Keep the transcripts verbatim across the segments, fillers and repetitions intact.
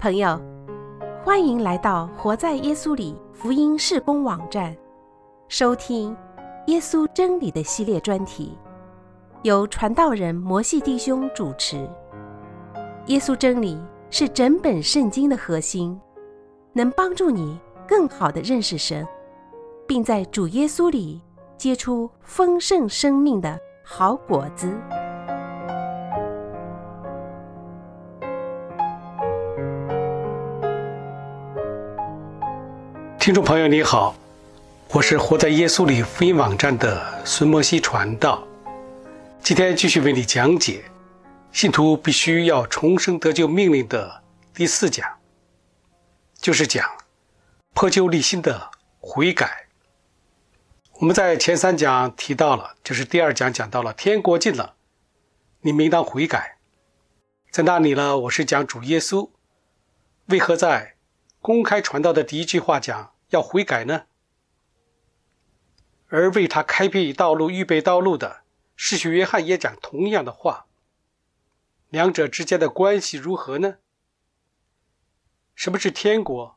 朋友，欢迎来到活在耶稣里福音事工网站，收听耶稣真理的系列专题，由传道人摩西弟兄主持。耶稣真理是整本圣经的核心，能帮助你更好地认识神，并在主耶稣里结出丰盛生命的好果子。 听众朋友你好，我是活在耶稣里福音网站的孙摩西传道。今天继续为你讲解信徒必须要重生得救命令的第四讲，就是讲破旧立新的悔改。我们在前三讲提到了，就是第二讲讲到了天国近了，你们应当悔改。在那里呢，我是讲主耶稣为何在公开传道的第一句话讲要悔改呢？而为他开辟道路预备道路的使徒约翰也讲同样的话，两者之间的关系如何呢？什么是天国？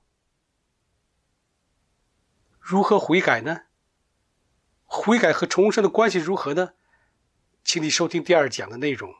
如何悔改呢？悔改和重生的关系如何呢？请你收听第二讲的内容。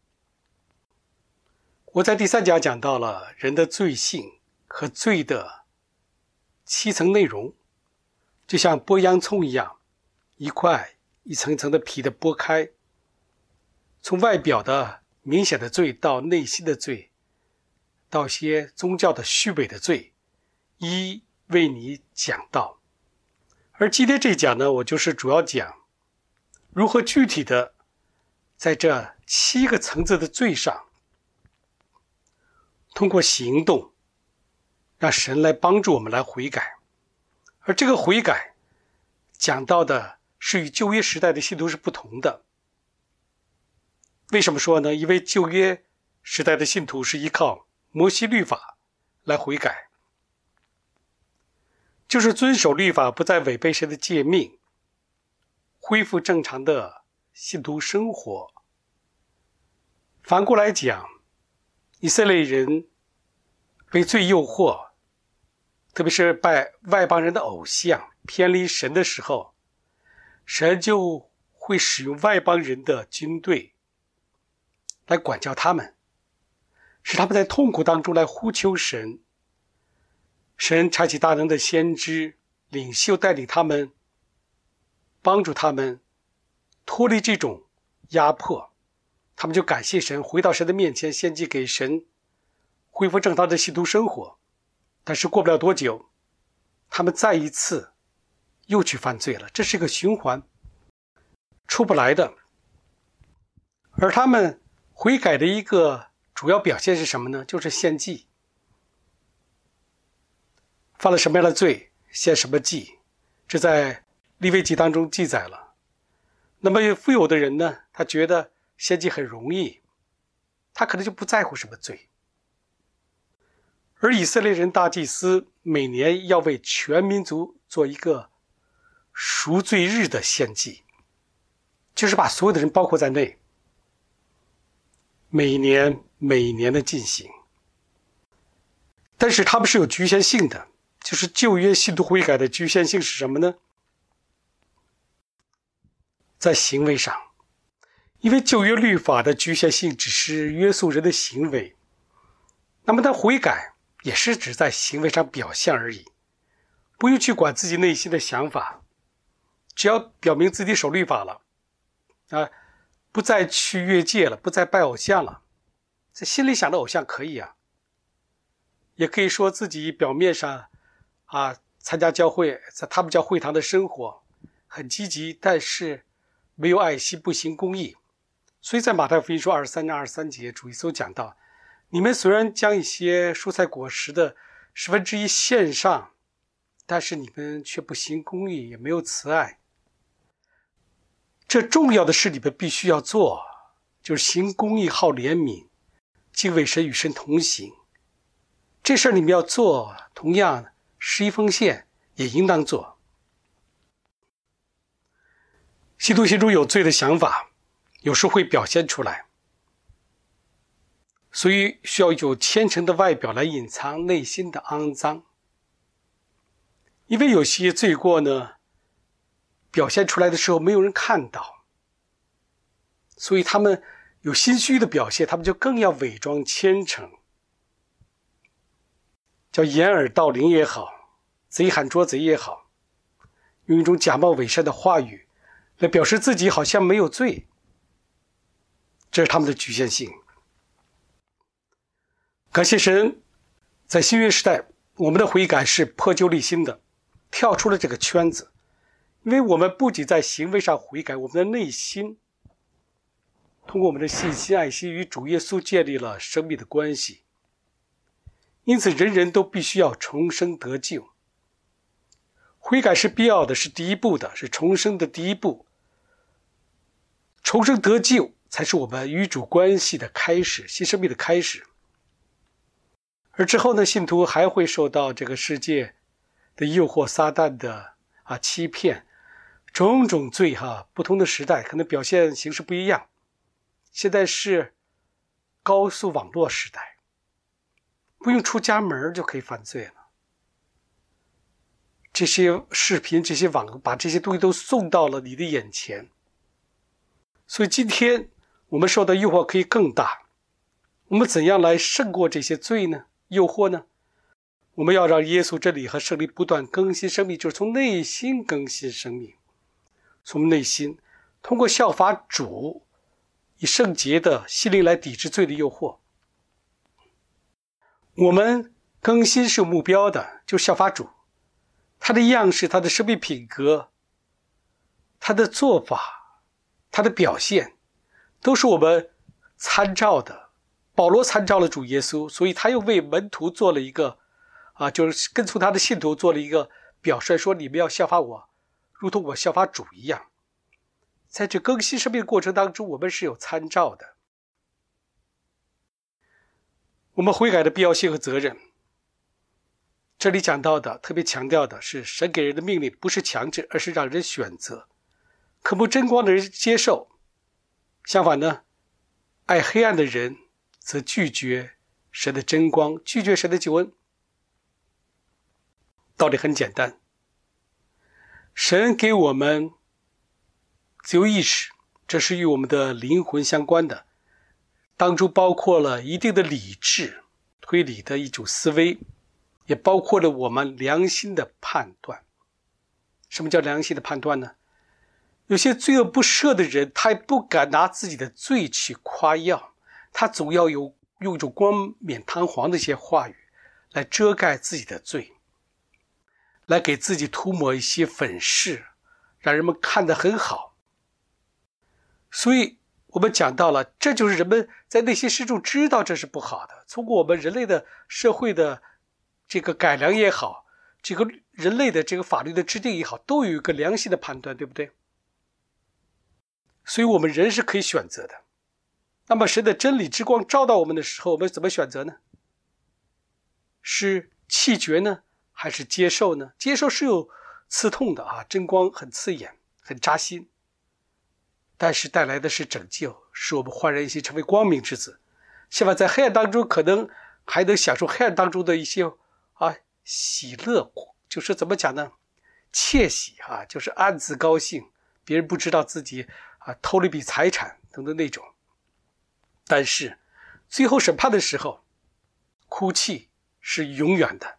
我在第三讲讲到了人的罪性和罪的七层内容，就像剥洋葱一样，一块一层层的皮的剥开，从外表的明显的罪到内心的罪，到些宗教的虚伪的罪，一一为你讲到。而今天这一讲呢，我就是主要讲如何具体的在这七个层次的罪上，通过行动让神来帮助我们来悔改。而这个悔改讲到的是与旧约时代的信徒是不同的。为什么说呢？因为旧约时代的信徒是依靠摩西律法来悔改，就是遵守律法，不再违背神的诫命，恢复正常的信徒生活。反过来讲，以色列人被罪诱惑，特别是拜外邦人的偶像，偏离神的时候，神就会使用外邦人的军队来管教他们，使他们在痛苦当中来呼求神。神差遣大能的先知领袖带领他们，帮助他们脱离这种压迫，他们就感谢神，回到神的面前献祭给神，恢复正常的信徒生活。但是过不了多久，他们再一次又去犯罪了，这是一个循环，出不来的。而他们悔改的一个主要表现是什么呢？就是献祭。犯了什么样的罪，献什么祭，这在利未记当中记载了。那么富有的人呢，他觉得献祭很容易，他可能就不在乎什么罪。而以色列人大祭司每年要为全民族做一个赎罪日的献祭，就是把所有的人包括在内，每年每年的进行。但是他们是有局限性的，就是旧约信徒悔改的局限性是什么呢？在行为上，因为旧约律法的局限性只是约束人的行为，那么他悔改也是指在行为上表现而已，不用去管自己内心的想法，只要表明自己守律法了，啊，不再去越界了，不再拜偶像了，在心里想的偶像可以啊，也可以说自己表面上啊参加教会，在他们教会堂的生活很积极，但是没有爱心，不行公义。所以在马太福音书二十三章二十三节，主耶稣讲到，你们虽然将一些蔬菜果实的十分之一献上，但是你们却不行公义，也没有慈爱。这重要的事你们必须要做，就是行公义，好怜悯，敬畏神，与神同行。这事你们要做，同样十一奉献也应当做。信徒心中有罪的想法，有时会表现出来。 所以需要有虔诚的外表来隐藏内心的肮脏。因为有些罪过呢，表现出来的时候没有人看到，所以他们有心虚的表现，他们就更要伪装虔诚，叫掩耳盗铃也好，贼喊捉贼也好，用一种假冒伪善的话语来表示自己好像没有罪，这是他们的局限性。感谢神，在新约时代，我们的悔改是破旧立新的，跳出了这个圈子。因为我们不仅在行为上悔改，我们的内心通过我们的信心爱心与主耶稣建立了生命的关系。因此人人都必须要重生得救。悔改是必要的，是第一步的，是重生的第一步。重生得救才是我们与主关系的开始，新生命的开始。而之后呢，信徒还会受到这个世界的诱惑，撒旦的啊欺骗，种种罪哈，不同的时代可能表现形式不一样。现在是高速网络时代，不用出家门就可以犯罪了。这些视频，这些网，把这些东西都送到了你的眼前。所以今天我们受到诱惑可以更大。我们怎样来胜过这些罪呢？诱惑呢？我们要让耶稣真理和圣灵不断更新生命，就是从内心更新生命。从内心通过效法主，以圣洁的心灵来抵制罪的诱惑。我们更新是有目标的，就是效法主，他的样式，他的生命品格，他的做法，他的表现，都是我们参照的。保罗参照了主耶稣，所以他又为门徒做了一个啊，就是跟从他的信徒做了一个表率，说你们要效法我，如同我效法主一样。在这更新生命的过程当中，我们是有参照的。我们悔改的必要性和责任，这里讲到的，特别强调的是神给人的命令不是强制，而是让人选择。渴慕真光的人接受，相反呢，爱黑暗的人则拒绝神的真光，拒绝神的救恩。道理很简单，神给我们自由意识，这是与我们的灵魂相关的，当中包括了一定的理智推理的一种思维，也包括了我们良心的判断。什么叫良心的判断呢？有些罪恶不赦的人，他也不敢拿自己的罪去夸耀，他总要有用一种冠冕堂皇的一些话语来遮盖自己的罪，来给自己涂抹一些粉饰，让人们看得很好。所以我们讲到了，这就是人们在内心深处知道这是不好的。通过我们人类的社会的这个改良也好，这个人类的这个法律的制定也好，都有一个良心的判断，对不对？所以我们人是可以选择的。那么神的真理之光照到我们的时候，我们怎么选择呢？是弃绝呢，还是接受呢？接受是有刺痛的啊，真光很刺眼，很扎心，但是带来的是拯救，使我们焕然一新，成为光明之子。相反，在黑暗当中可能还能享受黑暗当中的一些啊喜乐，就是怎么讲呢？窃喜啊，就是暗自高兴，别人不知道自己啊偷了一笔财产等等那种。但是最后审判的时候，哭泣是永远的。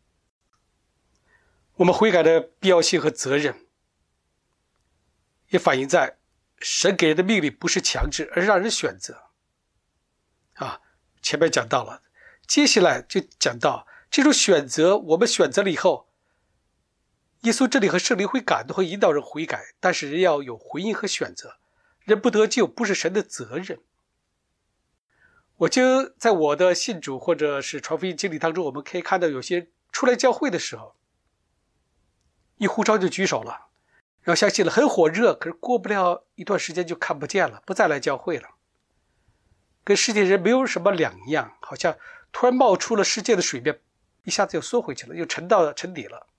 我们悔改的必要性和责任也反映在神给人的命令不是强制，而是让人选择啊。前面讲到了，接下来就讲到这种选择，我们选择了以后，耶稣真理和圣灵会感动和引导人悔改，但是人要有回应和选择。人不得救不是神的责任。我就在我的信主或者是传福音经历当中，我们可以看到有些出来教会的时候，一呼召就举手了，然后相信了，很火热，可是过不了一段时间就看不见了，不再来教会了，跟世界人没有什么两样，好像突然冒出了世界的水面，一下子又缩回去了，又沉到沉底了。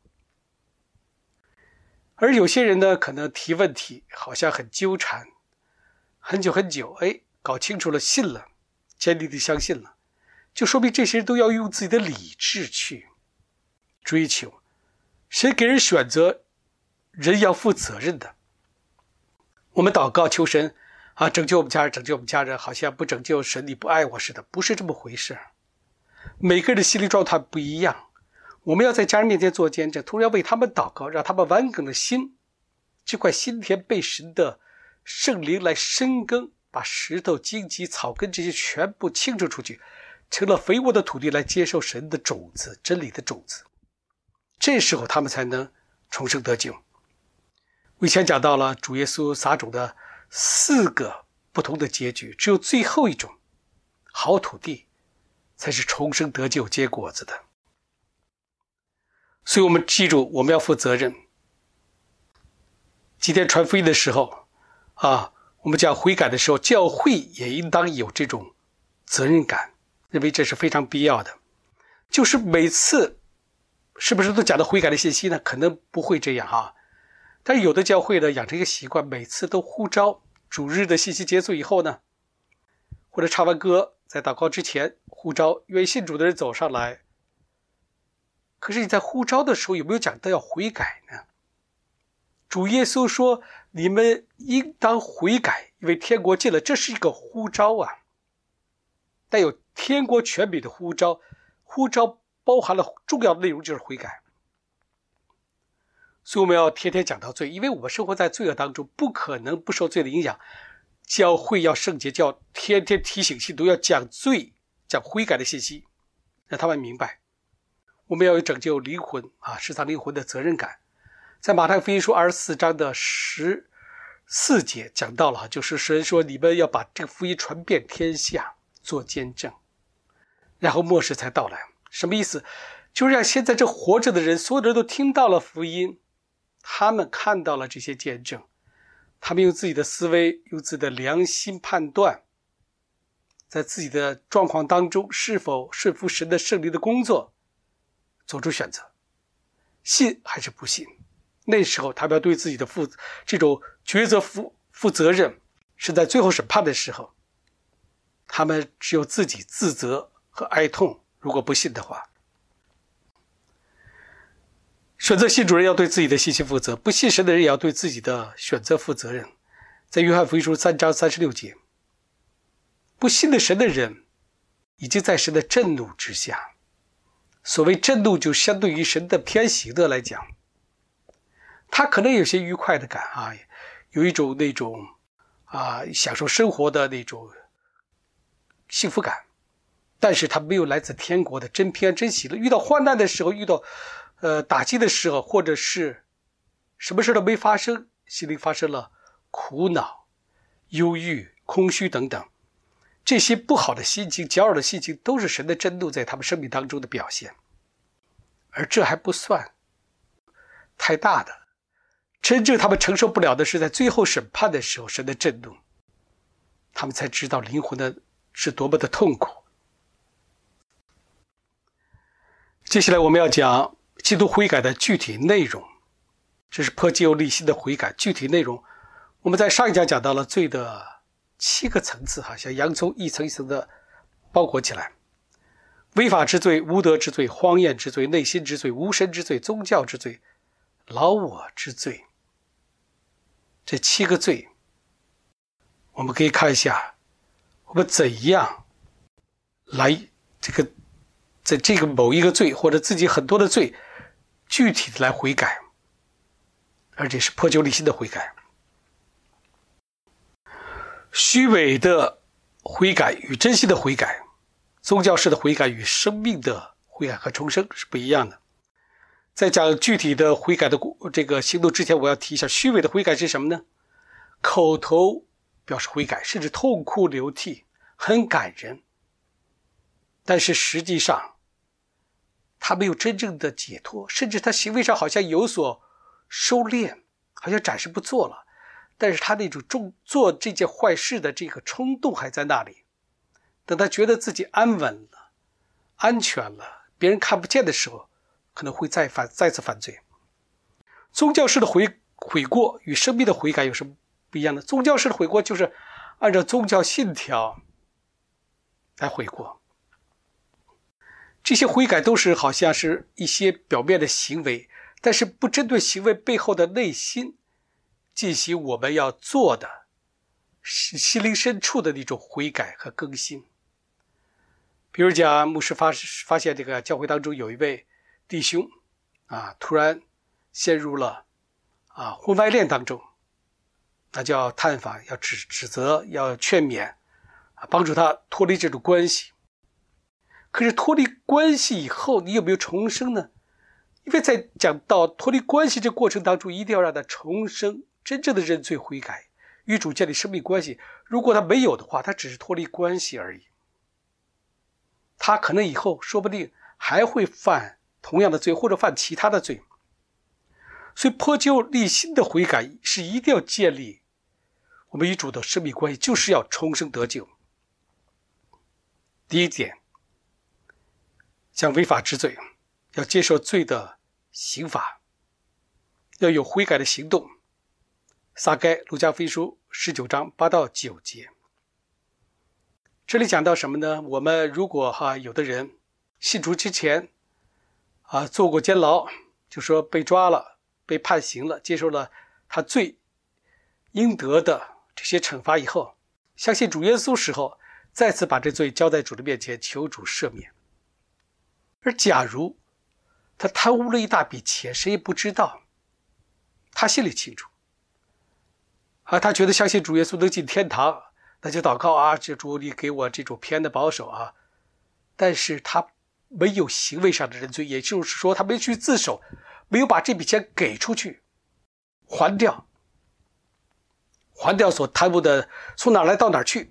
而有些人呢，可能提问题好像很纠缠，很久很久，哎，搞清楚了，信了， 坚定地相信了，就说明这些人都要用自己的理智去追求。神给人选择，人要负责任的。我们祷告求神啊，拯救我们家人，拯救我们家人，好像不拯救神你不爱我似的，不是这么回事。每个人的心理状态不一样，我们要在家人面前做见证，同样为他们祷告，让他们完梗的心，这块心田被神的圣灵来深耕，把石头、荆棘、草根这些全部清除出去，成了肥沃的土地，来接受神的种子，真理的种子。这时候他们才能重生得救。我以前讲到了主耶稣撒种的四个不同的结局，只有最后一种好土地才是重生得救结果子的。所以我们记住，我们要负责任。今天传福音的时候啊，我们讲悔改的时候，教会也应当有这种责任感，认为这是非常必要的。就是每次是不是都讲到悔改的信息呢？可能不会这样哈。但是有的教会呢，养成一个习惯，每次都呼召主日的信息结束以后呢，或者唱完歌，在祷告之前呼召愿意信主的人走上来。可是你在呼召的时候有没有讲到要悔改呢？主耶稣说你们应当悔改，因为天国近了，这是一个呼召啊，带有天国权柄的呼召。呼召包含了重要的内容，就是悔改。所以我们要天天讲到罪，因为我们生活在罪恶当中，不可能不受罪的影响。教会要圣洁，就要天天提醒信徒要讲罪，讲悔改的信息，让他们明白我们要有拯救灵魂啊，释放灵魂的责任感。在马太福音书二十四章的十四节讲到了，就是神说你们要把这个福音传遍天下，做见证，然后末世才到来。什么意思？就是让现在这活着的人，所有的人都听到了福音，他们看到了这些见证，他们用自己的思维，用自己的良心判断，在自己的状况当中是否顺服神的圣灵的工作，做出选择，信还是不信。那时候他们要对自己的负这种抉择负负责任，是在最后审判的时候，他们只有自己自责和哀痛。如果不信的话，选择信主人要对自己的信心负责，不信神的人也要对自己的选择负责任。在约翰福音书三章三十六节，不信的神的人已经在神的震怒之下。所谓震怒，就相对于神的偏行的来讲，他可能有些愉快的感啊，有一种那种啊享受生活的那种幸福感，但是他没有来自天国的真平安真喜乐。遇到患难的时候，遇到呃打击的时候，或者是什么事都没发生，心里发生了苦恼、忧郁、空虚等等，这些不好的心情、骄傲的心情，都是神的震怒在他们生命当中的表现。而这还不算太大的，真正他们承受不了的是在最后审判的时候，神的震怒，他们才知道灵魂的是多么的痛苦。接下来我们要讲基督悔改的具体内容，这是破旧立新的悔改。具体内容我们在上一讲讲到了罪的七个层次，好像洋葱一层一层的包裹起来：违法之罪、无德之罪、荒宴之罪、内心之罪、无神之罪、宗教之罪、老我之罪。这七个罪，我们可以看一下我们怎样来这个在这个某一个罪或者自己很多的罪具体的来悔改，而且是破旧立新的悔改。虚伪的悔改与真心的悔改，宗教式的悔改与生命的悔改和重生是不一样的。在讲具体的悔改的这个行动之前，我要提一下虚伪的悔改是什么呢？口头表示悔改，甚至痛哭流涕，很感人，但是实际上他没有真正的解脱，甚至他行为上好像有所收敛，好像暂时不做了，但是他那种重做这件坏事的这个冲动还在那里。等他觉得自己安稳了、安全了，别人看不见的时候，可能会再犯再次犯罪。宗教式的悔悔过与生命的悔改有什么不一样呢？宗教式的悔过就是按照宗教信条来悔过。这些悔改都是好像是一些表面的行为，但是不针对行为背后的内心进行我们要做的心灵深处的那种悔改和更新。比如讲，牧师发发现这个教会当中有一位弟兄啊，突然陷入了啊婚外恋当中，那就要探访，要指指责，要劝勉啊，帮助他脱离这种关系。可是脱离关系以后，你有没有重生呢？因为在讲到脱离关系这过程当中，一定要让他重生，真正的认罪悔改，与主建立生命关系。如果他没有的话，他只是脱离关系而已。他可能以后说不定还会犯同样的罪，或者犯其他的罪。所以破旧立新的悔改是一定要建立我们与主的生命关系，就是要重生得救。第一点，像违法之罪，要接受罪的刑罚，要有悔改的行动。撒该，路加福音书十九章八到九节。这里讲到什么呢？我们如果哈有的人信主之前啊坐过监牢，就说被抓了，被判刑了，接受了他罪应得的这些惩罚以后，相信主耶稣时候，再次把这罪交在主的面前，求主赦免。而假如他贪污了一大笔钱，谁也不知道，他心里清楚啊，他觉得相信主耶稣能进天堂，那就祷告啊，这主你给我这种平安的保守啊。但是他没有行为上的认罪，也就是说他没去自首，没有把这笔钱给出去还掉，还掉所贪污的，从哪来到哪去，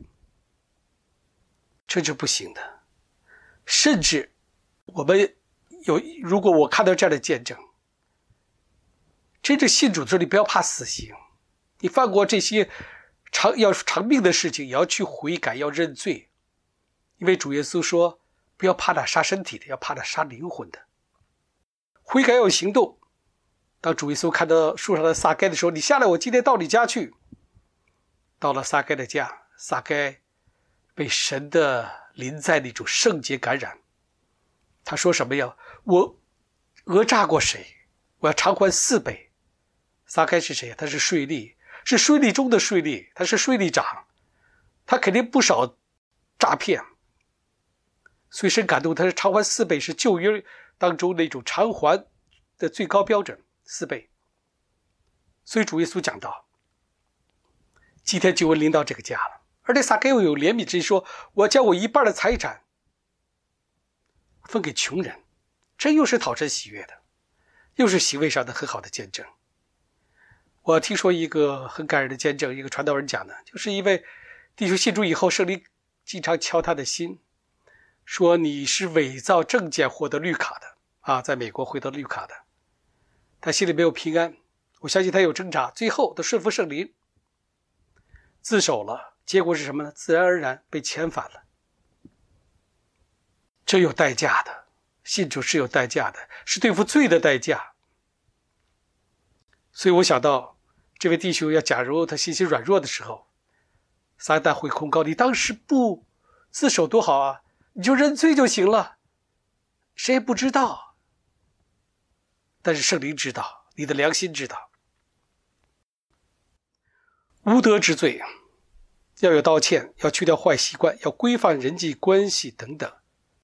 这是不行的。甚至我们有，如果我看到这样的见证，真正信主的时候，你不要怕死刑，你犯过这些长要偿命的事情，也要去悔改，要认罪。因为主耶稣说，不要怕那杀身体的，要怕那杀灵魂的。悔改要有行动。当主耶稣看到树上的撒该的时候，你下来，我今天到你家去。到了撒该的家，撒该被神的临在那种圣洁感染。他说什么呀？我讹诈过谁？我要偿还四倍。撒该是谁呀？他是税吏，是税吏中的税吏，他是税吏长，他肯定不少诈骗。所以神感动，他是偿还四倍，是旧约当中那种偿还的最高标准，四倍。所以主耶稣讲到，今天救恩临到这个家了，而且撒该又有怜悯之心，说我将我一半的财产分给穷人，这又是讨神喜悦的，又是行为上的很好的见证。我听说一个很感人的见证，一个传道人讲的，就是因为弟兄信主以后，圣灵经常敲他的心，说你是伪造证件获得绿卡的啊，在美国获得绿卡的，他心里没有平安。我相信他有挣扎，最后他顺服圣灵，自首了，结果是什么呢？自然而然被遣返了。这有代价的，信主是有代价的，是对付罪的代价。所以我想到这位弟兄要，假如他信心软弱的时候，撒旦会控告你当时不自首多好啊，你就认罪就行了，谁也不知道。但是圣灵知道，你的良心知道。无德之罪要有道歉，要去掉坏习惯，要规范人际关系等等。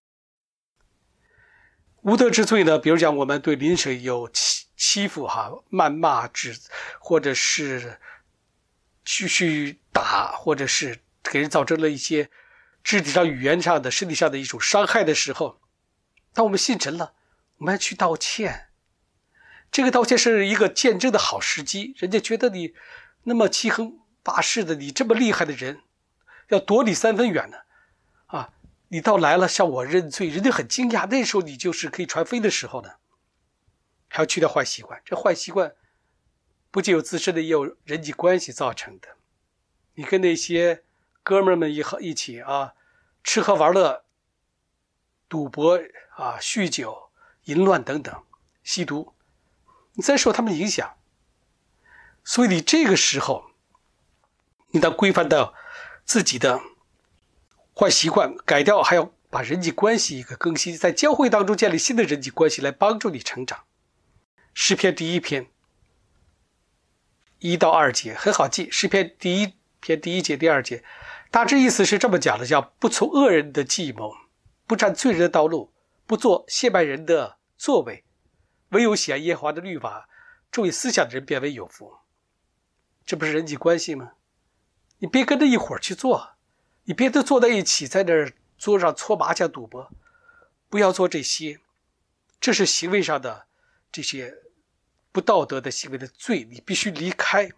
无德之罪呢，比如讲我们对邻舍有欺欺负哈、谩骂指，或者是去去打，或者是给人造成了一些肢体上、语言上的、身体上的一种伤害的时候，当我们信神了，我们要去道歉。这个道歉是一个见证的好时机，人家觉得你那么欺横霸市的，你这么厉害的人，要躲你三分远呢啊！你到来了向我认罪，人家很惊讶，那时候你就是可以传福音的时候呢。还要去掉坏习惯，这坏习惯不仅有自身的，也有人际关系造成的。你跟那些哥们儿们一起啊，吃喝玩乐、赌博啊、酗酒、淫乱等等，吸毒，你再受他们影响。所以你这个时候，你得规范到自己的坏习惯改掉，还要把人际关系一个更新，在教会当中建立新的人际关系来帮助你成长。诗篇第一篇一到二节很好记，诗篇第一篇第一节第二节大致意思是这么讲的，叫不从恶人的计谋，不占罪人的道路，不做亵慢人的作为，唯有喜爱耶和华的律法，注意思想的人变为有福。这不是人际关系吗？你别跟着一伙儿去做，你别都坐在一起在那儿桌上搓麻将赌博，不要做这些，这是行为上的这些不道德的行为的罪，你必须离开。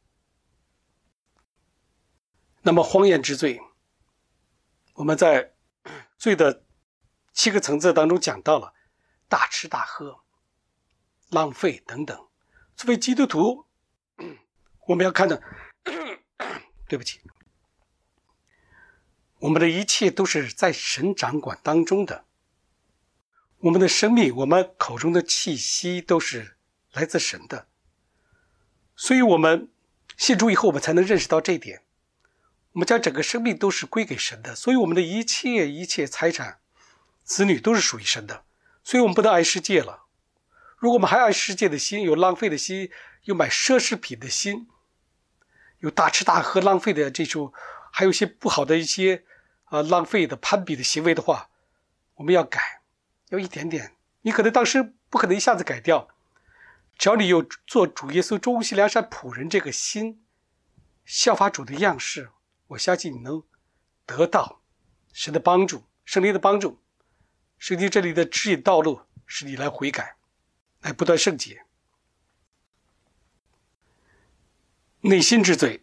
那么荒宴之罪，我们在罪的七个层次当中讲到了大吃大喝、浪费等等。作为基督徒，我们要看的对不起，我们的一切都是在神掌管当中的，我们的生命，我们口中的气息都是来自神的，所以我们信主以后，我们才能认识到这一点。我们将整个生命都是归给神的，所以我们的一切一切财产、子女都是属于神的，所以我们不能爱世界了。如果我们还爱世界的心，有浪费的心，有买奢侈品的心，有大吃大喝浪费的这种，还有一些不好的一些呃浪费的攀比的行为的话，我们要改，要一点点。你可能当时不可能一下子改掉，只要你有做主耶稣忠心良善仆人这个心，效法主的样式，我相信你能得到神的帮助，圣灵的帮助，圣经这里的指引道路使你来悔改，来不断圣洁。内心之罪，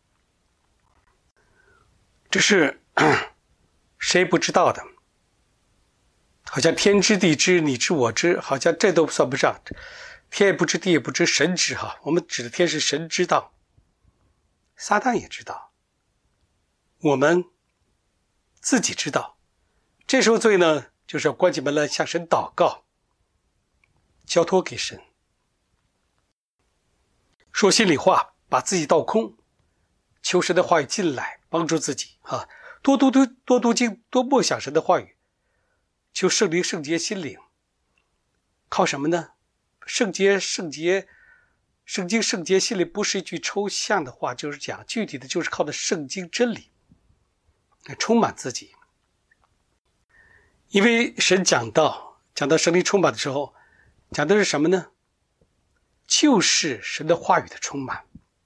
这是谁不知道的，好像天知地知你知我知，好像这都算不上，天也不知地也不知，神知哈。我们指的天是神知道，撒旦也知道，我们自己知道。这时候罪呢，就是要关起门来向神祷告，交托给神，说心里话，把自己倒空，求神的话语进来帮助自己啊！多读读多读经，多默想神的话语，求圣灵圣洁心灵。靠什么呢？圣洁圣洁圣经圣洁心灵不是一句抽象的话，就是讲具体的，就是靠的圣经真理充满自己。因为神讲到讲到圣灵充满的时候，讲的是什么呢？就是神的话语的充满。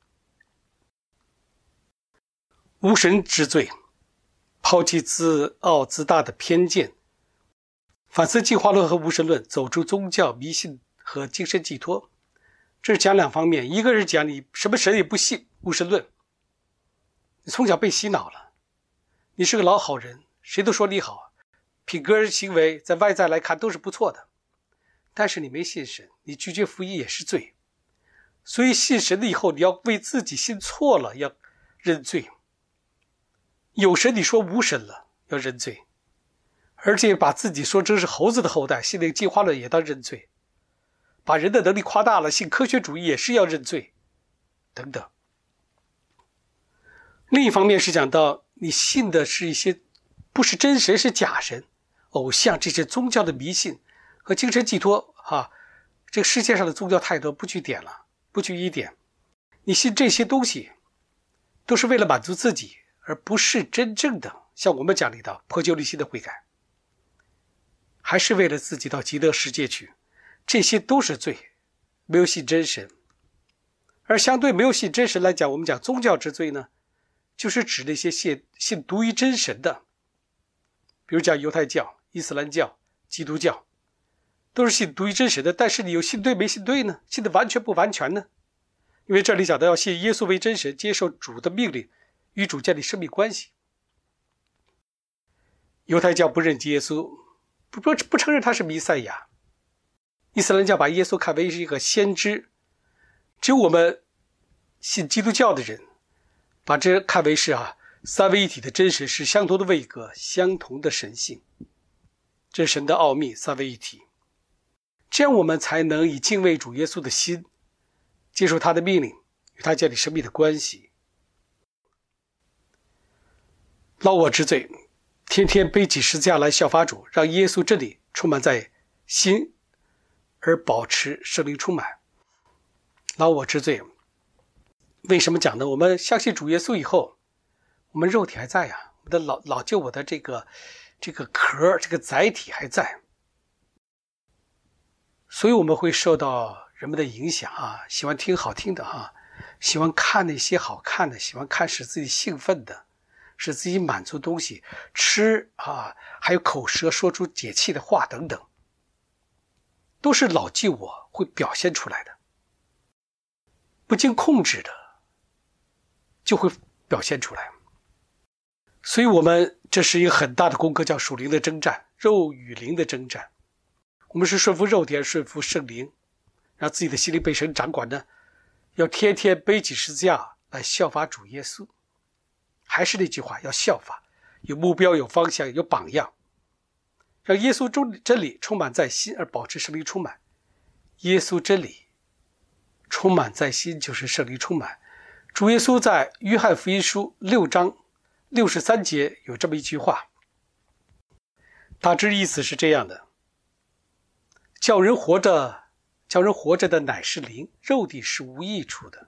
无神之罪，抛弃自傲自大的偏见，反思进化论和无神论，走出宗教迷信和精神寄托。这是讲两方面，一个是讲你什么神也不信，无神论，你从小被洗脑了，你是个老好人，谁都说你好，品格行为在外在来看都是不错的，但是你没信神，你拒绝福音也是罪。所以信神了以后，你要为自己信错了要认罪，有神你说无神了要认罪，而且把自己说成是猴子的后代，信那个进化论也当认罪，把人的能力夸大了，信科学主义也是要认罪等等。另一方面是讲到你信的是一些不是真神，是假神、偶像，这些宗教的迷信和精神寄托啊，这个世界上的宗教太多，不去点了，不去一点。你信这些东西都是为了满足自己，而不是真正的像我们讲里的破旧立新的悔改，还是为了自己到极乐世界去，这些都是罪，没有信真神。而相对没有信真神来讲，我们讲宗教之罪呢，就是指那些信信独一真神的，比如讲犹太教、伊斯兰教、基督教，都是信独一真神的，但是你有信对没信对呢？信的完全不完全呢？因为这里讲到要信耶稣为真神，接受主的命令，与主建立生命关系。犹太教不认耶稣，不不不承认他是弥赛亚。伊斯兰教把耶稣看为是一个先知，只有我们信基督教的人把这看为是啊三位一体的真神，是相同的位格，相同的神性，这是神的奥秘，三位一体。这样我们才能以敬畏主耶稣的心，接受他的命令，与他建立生命的关系。老我之罪， 天天背起十字架来效法主，让耶稣真理充满在心，而保持圣灵充满。老我知罪，为什么讲呢？我们相信主耶稣以后，我们肉体还在呀，我们的老老旧我的这个这个壳，这个载体还在，所以我们会受到人们的影响啊，喜欢听好听的啊，喜欢看那些好看的，喜欢看使自己兴奋的，使自己满足东西，吃啊，还有口舌说出解气的话等等，都是老旧我会表现出来的，不经控制的就会表现出来。所以我们这是一个很大的功课，叫属灵的征战，肉与灵的征战。我们是顺服肉体，顺服圣灵，让自己的心灵被神掌管呢，要天天背起十字架来效法主耶稣。还是那句话，要效法，有目标，有方向，有榜样，让耶稣真理充满在心，而保持圣灵充满。耶稣真理充满在心，就是圣灵充满。主耶稣在约翰福音书六章六十三节有这么一句话，大致意思是这样的：叫人活着，叫人活着的乃是灵，肉体是无益处的。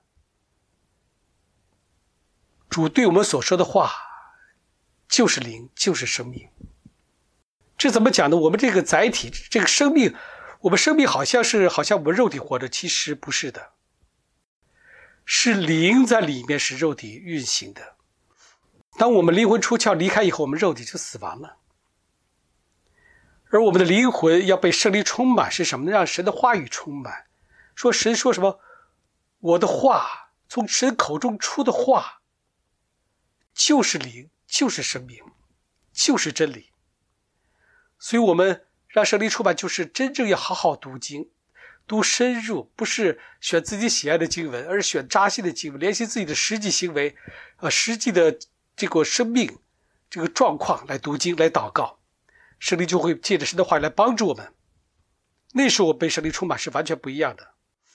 主对我们所说的话就是灵，就是生命。这怎么讲呢？我们这个载体，这个生命，我们生命好像是好像我们肉体活着，其实不是的，是灵在里面使肉体运行的。当我们灵魂出窍离开以后，我们肉体就死亡了。而我们的灵魂要被圣灵充满，是什么呢？让神的话语充满。说神说什么？我的话，从神口中出的话就是灵，就是生命，就是真理。所以我们让圣灵充满，就是真正要好好读经，读深入，不是选自己喜爱的经文，而是选扎心的经文，联系自己的实际行为，呃，实际的这个生命这个状况来读经，来祷告，圣灵就会借着神的话语来帮助我们。那时候我被圣灵充满是完全不一样的。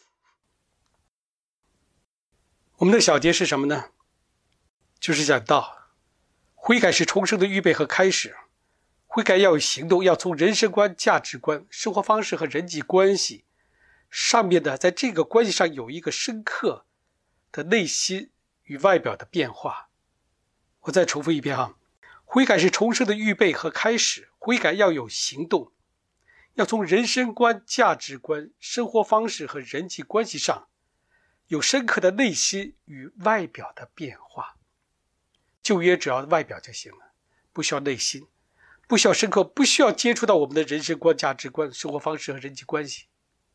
我们的小节是什么呢？就是讲到悔改是重生的预备和开始。悔改要有行动，要从人生观、价值观、生活方式和人际关系上面的，在这个关系上有一个深刻的内心与外表的变化。我再重复一遍哈，悔改是重生的预备和开始。悔改要有行动，要从人生观、价值观、生活方式和人际关系上有深刻的内心与外表的变化。旧约只要外表就行了，不需要内心，不需要深刻，不需要接触到我们的人生观、价值观、生活方式和人际关系。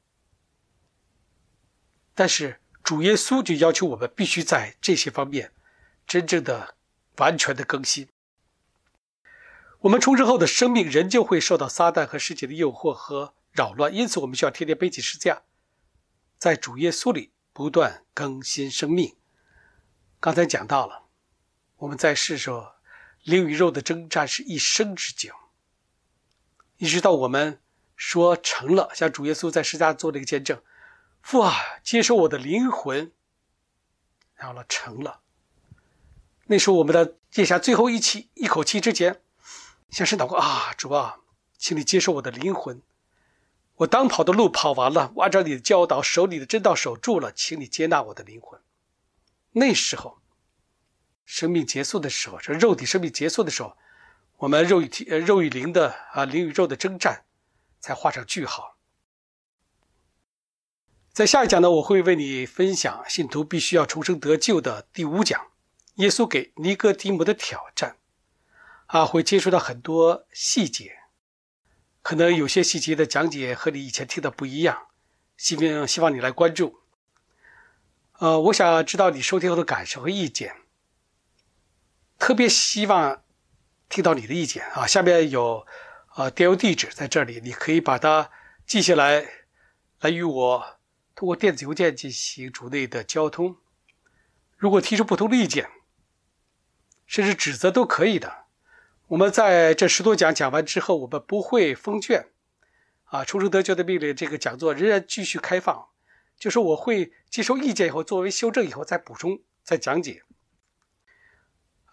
但是主耶稣就要求我们必须在这些方面真正的完全的更新。我们重生后的生命仍旧会受到撒旦和世界的诱惑和扰乱，因此我们需要天天背起十字架，在主耶稣里不断更新生命。刚才讲到了，我们在世上灵与肉的征战是一生之久，一直到我们说成了，像主耶稣在十字架做了一个见证，父啊，接受我的灵魂，然后了成了。那时候我们的咽下最后一气一口气之前，向神祷告啊，主啊，请你接受我的灵魂，我当跑的路跑完了，我按照你的教导守你的真道守住了，请你接纳我的灵魂。那时候生命结束的时候，这肉体生命结束的时候，我们肉与体呃肉与灵的啊灵与肉的征战才画上句号。在下一讲呢，我会为你分享信徒必须要重生得救的第五讲，耶稣给尼哥底母的挑战啊，会接触到很多细节，可能有些细节的讲解和你以前听的不一样，希望希望你来关注。呃，我想知道你收听后的感受和意见，特别希望听到你的意见啊。下面有呃电邮地址在这里，你可以把它记下来，来与我通过电子邮件进行主内的交通。如果提出不同的意见，甚至指责都可以的。我们在这十多讲讲完之后，我们不会封卷啊。重生得救的命令这个讲座仍然继续开放，就是我会接受意见以后，作为修正以后再补充再讲解。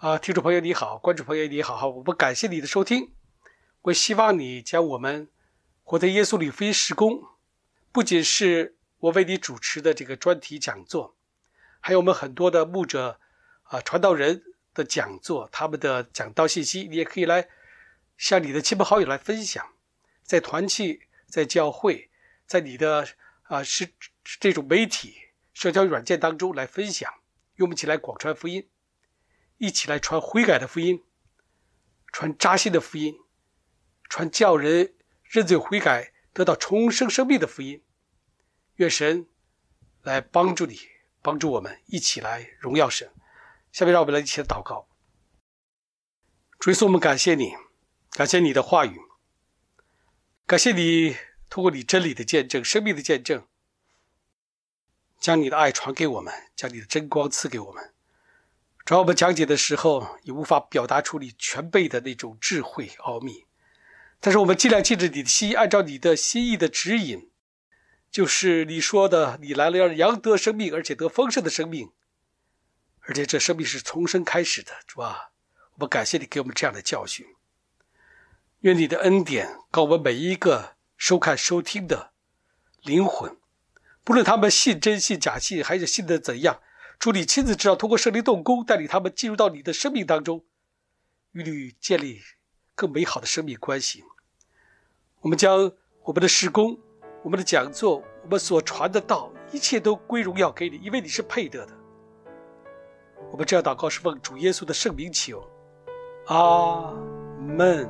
啊，听众朋友你好，观众朋友你好，我们感谢你的收听。我希望你将我们活在耶稣里福音事工，不仅是我为你主持的这个专题讲座，还有我们很多的牧者啊、传道人的讲座，他们的讲道信息，你也可以来向你的亲朋好友来分享，在团契，在教会，在你的啊是这种媒体社交软件当中来分享，用我们一起来广传福音，一起来传悔改的福音，传扎心的福音，传叫人认罪悔改得到重生生命的福音。愿神来帮助你，帮助我们一起来荣耀神。下面让我们来一起来祷告。主耶稣，我们感谢你，感谢你的话语，感谢你通过你真理的见证，生命的见证，将你的爱传给我们，将你的真光赐给我们。主要我们讲解的时候也无法表达出你全备的那种智慧奥秘，但是我们尽量记着你的心意，按照你的心意的指引，就是你说的，你来了让羊得生命，而且得丰盛的生命，而且这生命是从生开始的。主啊，我们感谢你给我们这样的教训。愿你的恩典告我们每一个收看收听的灵魂，不论他们信真信假信，还是信的怎样，主你亲自知道，通过圣灵动工，带领他们进入到你的生命当中，与你建立更美好的生命关系。我们将我们的事工，我们的讲座，我们所传的道，一切都归荣耀给你，因为你是配得的。我们这样祷告是奉主耶稣的圣名求，阿们。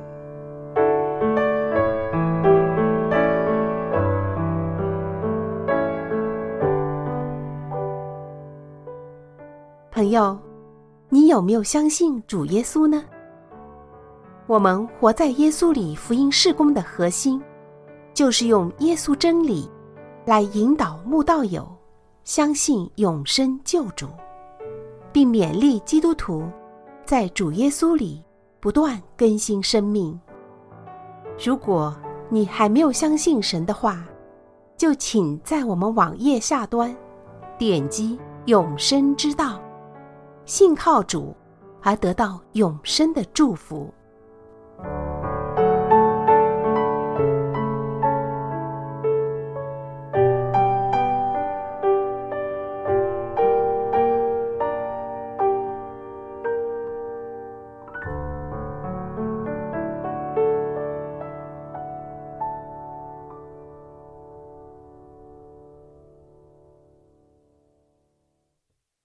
朋友，你有没有相信主耶稣呢？我们活在耶稣里福音事工的核心，就是用耶稣真理来引导慕道友相信永生救主，并勉励基督徒在主耶稣里不断更新生命。如果你还没有相信神的话，就请在我们网页下端点击永生之道，信靠主而得到永生的祝福。